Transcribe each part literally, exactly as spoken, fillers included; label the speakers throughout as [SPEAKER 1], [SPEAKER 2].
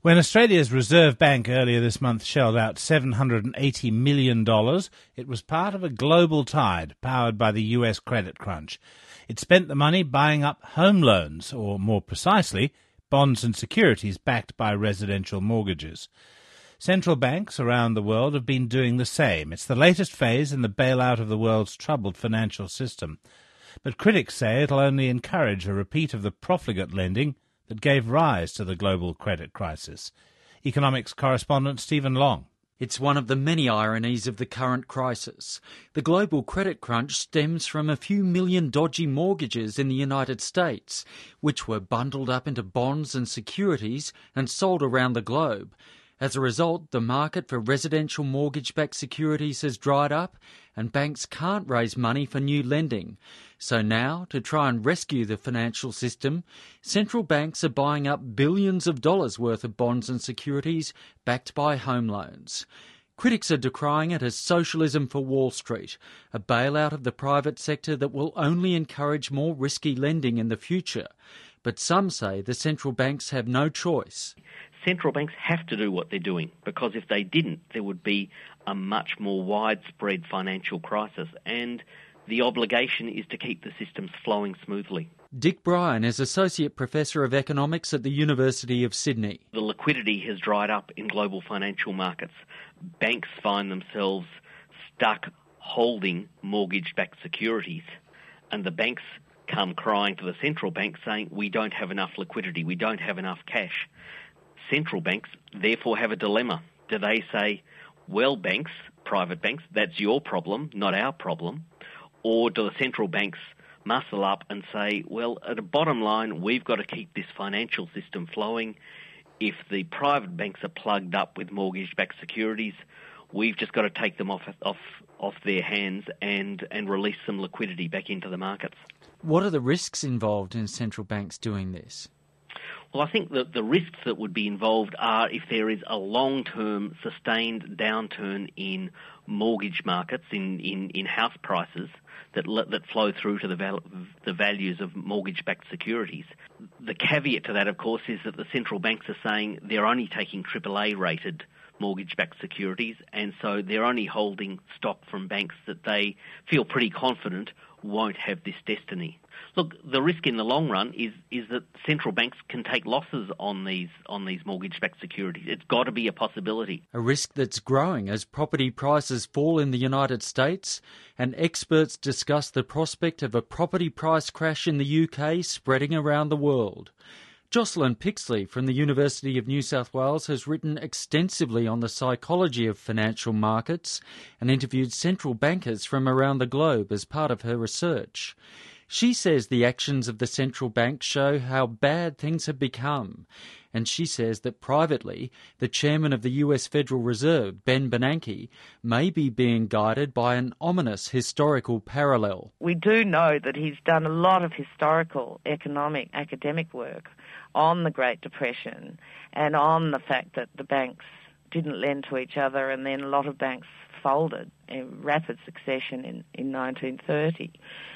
[SPEAKER 1] When Australia's Reserve Bank earlier this month shelled out seven hundred eighty million dollars, it was part of a global tide powered by the U S credit crunch. It spent the money buying up home loans, or more precisely, bonds and securities backed by residential mortgages. Central banks around the world have been doing the same. It's the latest phase in the bailout of the world's troubled financial system. But critics say it'll only encourage a repeat of the profligate lending that gave rise to the global credit crisis. Economics correspondent Stephen Long.
[SPEAKER 2] It's one of the many ironies of the current crisis. The global credit crunch stems from a few million dodgy mortgages in the United States, which were bundled up into bonds and securities and sold around the globe. As a result, the market for residential mortgage-backed securities has dried up and banks can't raise money for new lending. So now, to try and rescue the financial system, central banks are buying up billions of dollars worth of bonds and securities backed by home loans. Critics are decrying it as socialism for Wall Street, a bailout of the private sector that will only encourage more risky lending in the future. But some say the central banks have no choice.
[SPEAKER 3] Central banks have to do what they're doing, because if they didn't, there would be a much more widespread financial crisis, and the obligation is to keep the systems flowing smoothly.
[SPEAKER 2] Dick Bryan is Associate Professor of Economics at the University of Sydney.
[SPEAKER 3] The liquidity has dried up in global financial markets. Banks find themselves stuck holding mortgage-backed securities, and the banks come crying to the central bank saying, we don't have enough liquidity, we don't have enough cash. Central banks therefore have a dilemma. Do they say, well, banks, private banks, that's your problem, not our problem? Or do the central banks muscle up and say, well, at a bottom line, we've got to keep this financial system flowing. If the private banks are plugged up with mortgage-backed securities, we've just got to take them off off off their hands and, and release some liquidity back into the markets.
[SPEAKER 2] What are the risks involved in central banks doing this?
[SPEAKER 3] Well, I think that the risks that would be involved are if there is a long-term sustained downturn in mortgage markets, in, in, in house prices that that flow through to the, val- the values of mortgage-backed securities. The caveat to that, of course, is that the central banks are saying they're only taking triple A rated mortgage-backed securities, and so they're only holding stock from banks that they feel pretty confident won't have this destiny. Look, the risk in the long run is is that central banks can take losses on these on these mortgage-backed securities. It's got to be a possibility.
[SPEAKER 2] A risk that's growing as property prices fall in the United States, and experts discuss the prospect of a property price crash in the U K spreading around the world. Jocelyn Pixley from the University of New South Wales has written extensively on the psychology of financial markets and interviewed central bankers from around the globe as part of her research. She says the actions of the central bank show how bad things have become, and she says that privately, the chairman of the U S Federal Reserve, Ben Bernanke, may be being guided by an ominous historical parallel.
[SPEAKER 4] We do know that he's done a lot of historical, economic, academic work on the Great Depression and on the fact that the banks didn't lend to each other, and then a lot of banks folded in rapid succession in, in nineteen thirty.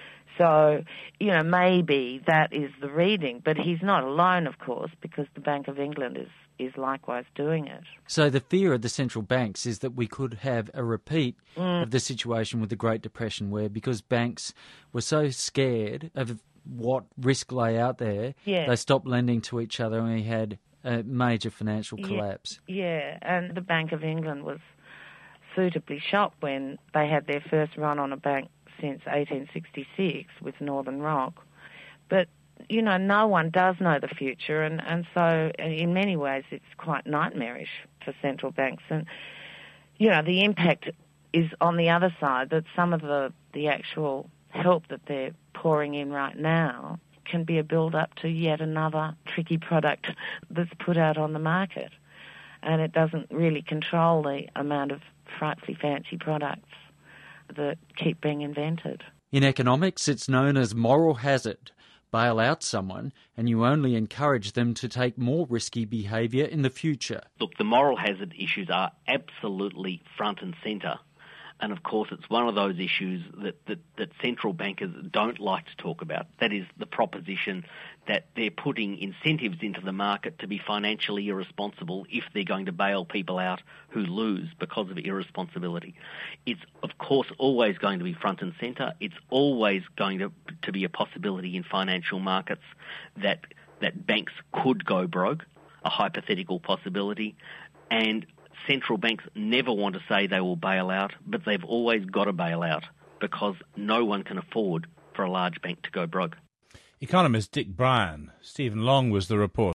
[SPEAKER 4] So, you know, maybe that is the reading. But he's not alone, of course, because the Bank of England is, is likewise doing it.
[SPEAKER 2] So the fear of the central banks is that we could have a repeat mm. of the situation with the Great Depression, where because banks were so scared of what risk lay out there, yeah. they stopped lending to each other and we had a major financial collapse.
[SPEAKER 4] Yeah, yeah, and the Bank of England was suitably shocked when they had their first run on a bank since eighteen sixty-six with Northern Rock. But, you know, no one does know the future, and, and so in many ways it's quite nightmarish for central banks. And, you know, the impact is on the other side, that some of the, the actual help that they're pouring in right now can be a build-up to yet another tricky product that's put out on the market. And it doesn't really control the amount of frightfully fancy products that keep being invented.
[SPEAKER 2] In economics, it's known as moral hazard. Bail out someone and you only encourage them to take more risky behaviour in the future.
[SPEAKER 3] Look, the moral hazard issues are absolutely front and centre And of course, it's one of those issues that, that, that central bankers don't like to talk about. That is the proposition that they're putting incentives into the market to be financially irresponsible if they're going to bail people out who lose because of irresponsibility. It's, of course, always going to be front and centre. It's always going to, to be a possibility in financial markets that, that banks could go broke, a hypothetical possibility, and central banks never want to say they will bail out, but they've always got to bail out because no one can afford for a large bank to go broke.
[SPEAKER 1] Economist Dick Bryan. Stephen Long was the reporter.